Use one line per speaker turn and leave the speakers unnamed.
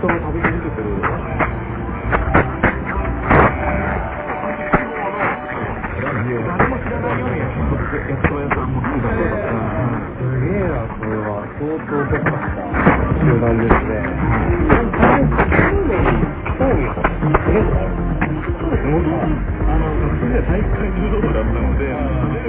人が食べ続けてる。誰も知らないような焼きそば屋さんもあるだろうから。すげえな、それは相当特化した集団ですね。興味を持ってくれるの？そうですね、僕は学生では体育会柔道部だったので、